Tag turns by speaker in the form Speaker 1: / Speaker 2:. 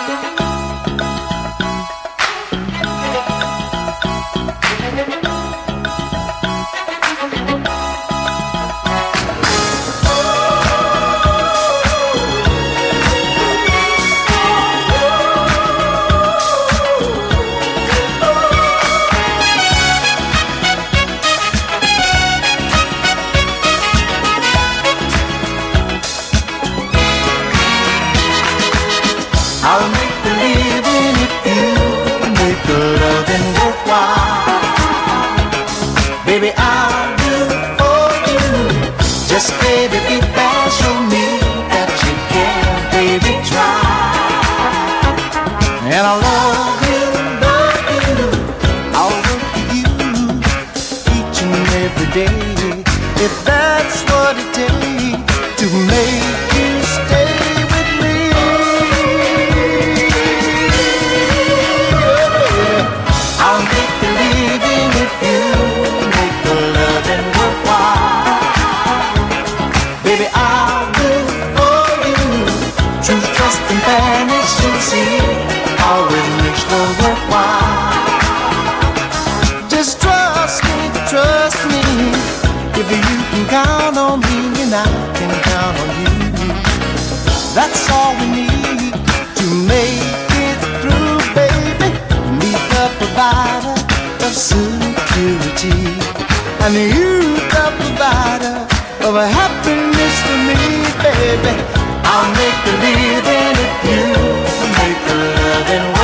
Speaker 1: I'll make the living if you make the loving worthwhile. Baby, I'll do for you. Just baby, be fast, show me that you can, baby, try. And I'll love you, I'll work for you each and every day. If that's what it takes to make you stay. I'll make the living if you make the loving worthwhile. Baby, I'll do for you. True trust and fairness, you'll see, always makes love worthwhile. Just trust me. If you can count on me and I can count on you, that's all we need to make it through, baby. Provider of security, and you the provider of a happiness for me, baby. I'll make the living if you make the loving.